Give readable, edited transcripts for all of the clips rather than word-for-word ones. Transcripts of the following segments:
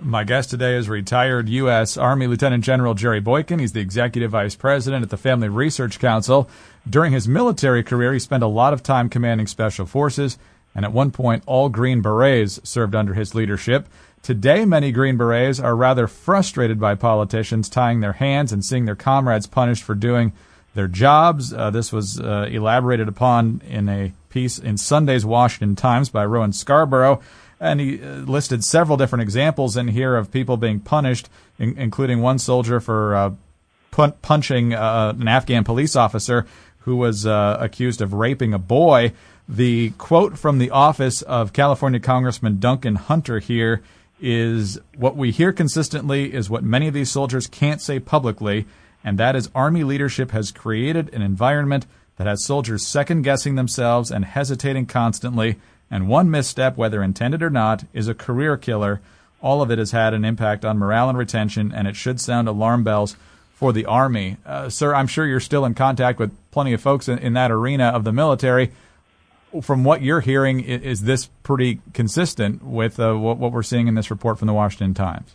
My guest today is retired U.S. Army Lieutenant General Jerry Boykin. He's the Executive Vice President at the Family Research Council. During his military career, he spent a lot of time commanding Special Forces, and at one point, all Green Berets served under his leadership. Today, many Green Berets are rather frustrated by politicians tying their hands and seeing their comrades punished for doing their jobs. This was elaborated upon in a piece in Sunday's Washington Times by Rowan Scarborough. And he listed several different examples in here of people being punished, including one soldier for punching an Afghan police officer who was accused of raping a boy. The quote from the office of California Congressman Duncan Hunter here is, "What we hear consistently is what many of these soldiers can't say publicly, and that is Army leadership has created an environment that has soldiers second-guessing themselves and hesitating constantly. And one misstep, whether intended or not, is a career killer. All of it has had an impact on morale and retention, and it should sound alarm bells for the Army." Sir, I'm sure you're still in contact with plenty of folks in that arena of the military. From what you're hearing, is this pretty consistent with what we're seeing in this report from the Washington Times?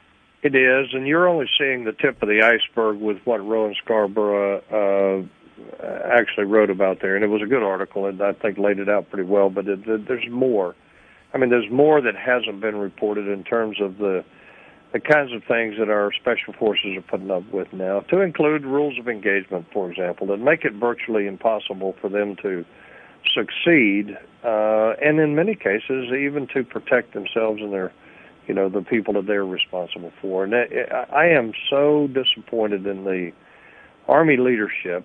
It is, and you're only seeing the tip of the iceberg with what Rowan Scarborough actually wrote about there, and it was a good article, and I think laid it out pretty well, but there's more. I mean, there's more that hasn't been reported in terms of the kinds of things that our special forces are putting up with now, to include rules of engagement, for example, that make it virtually impossible for them to succeed, and in many cases, even to protect themselves and their, the people that they're responsible for. And I am so disappointed in the Army leadership,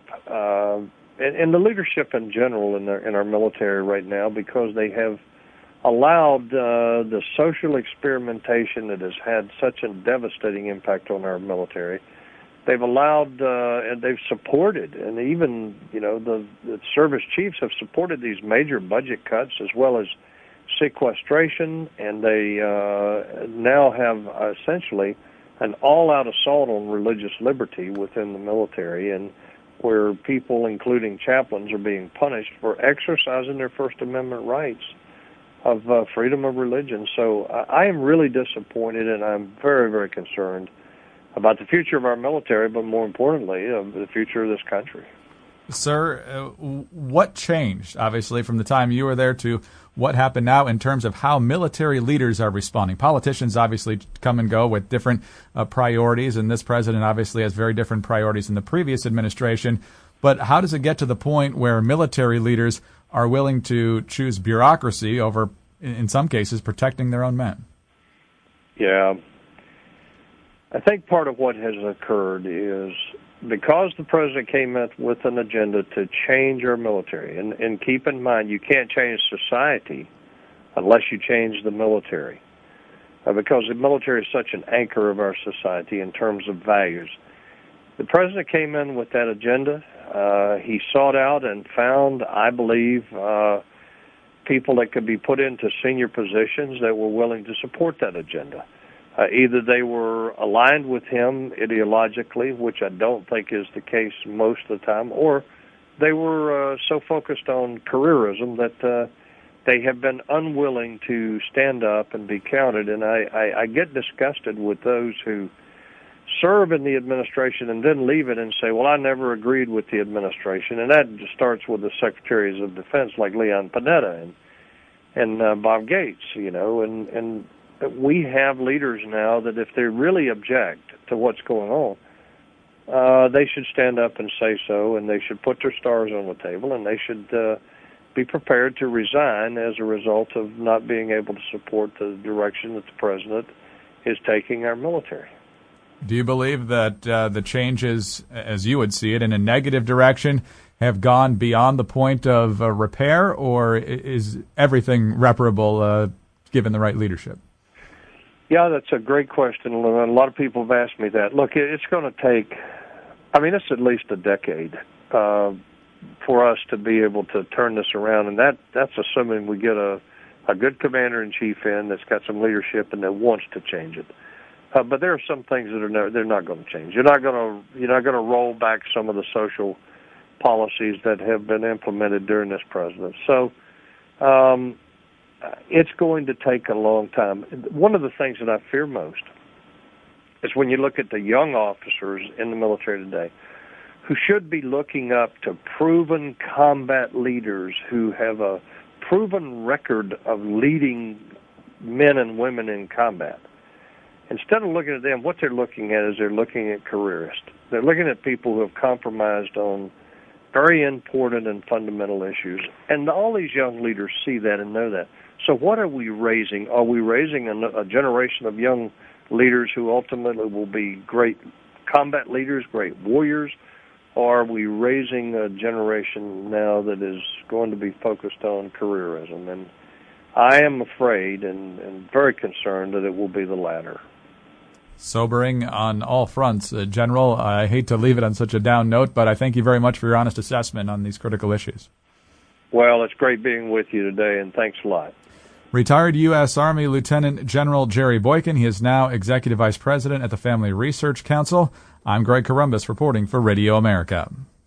and the leadership in general in our military right now, because they have allowed the social experimentation that has had such a devastating impact on our military. They've allowed and they've supported, and even the service chiefs have supported these major budget cuts as well as sequestration, and they now have essentially an all-out assault on religious liberty within the military, and where people, including chaplains, are being punished for exercising their First Amendment rights of freedom of religion. So I am really disappointed, and I'm very, very concerned about the future of our military, but more importantly, the future of this country. Sir, what changed, obviously, from the time you were there to what happened now in terms of how military leaders are responding? Politicians obviously come and go with different priorities, and this president obviously has very different priorities than the previous administration. But how does it get to the point where military leaders are willing to choose bureaucracy over, in some cases, protecting their own men? Yeah. I think part of what has occurred is because the president came up with an agenda to change our military, and keep in mind, you can't change society unless you change the military, because the military is such an anchor of our society in terms of values. The president came in with that agenda. He sought out and found, I believe, people that could be put into senior positions that were willing to support that agenda. Either they were aligned with him ideologically, which I don't think is the case most of the time, or they were so focused on careerism that they have been unwilling to stand up and be counted. And I get disgusted with those who serve in the administration and then leave it and say, well, I never agreed with the administration. And that just starts with the secretaries of defense like Leon Panetta and Bob Gates, and we have leaders now that if they really object to what's going on, they should stand up and say so, and they should put their stars on the table, and they should be prepared to resign as a result of not being able to support the direction that the president is taking our military. Do you believe that the changes, as you would see it, in a negative direction have gone beyond the point of repair, or is everything reparable given the right leadership? Yeah, that's a great question. A lot of people have asked me that. Look, it's going to take, it's at least a decade for us to be able to turn this around, and that's assuming we get a good commander-in-chief in that's got some leadership and that wants to change it. But there are some things that they're not going to change. You're not going to roll back some of the social policies that have been implemented during this president. So it's going to take a long time. One of the things that I fear most is when you look at the young officers in the military today who should be looking up to proven combat leaders who have a proven record of leading men and women in combat. Instead of looking at them, what they're looking at is they're looking at careerists. They're looking at people who have compromised on very important and fundamental issues. And all these young leaders see that and know that. So what are we raising? Are we raising a generation of young leaders who ultimately will be great combat leaders, great warriors? Or are we raising a generation now that is going to be focused on careerism? And I am afraid and very concerned that it will be the latter. Sobering on all fronts. General, I hate to leave it on such a down note, but I thank you very much for your honest assessment on these critical issues. Well, it's great being with you today, and thanks a lot. Retired U.S. Army Lieutenant General Jerry Boykin. He is now Executive Vice President at the Family Research Council. I'm Greg Corombos reporting for Radio America.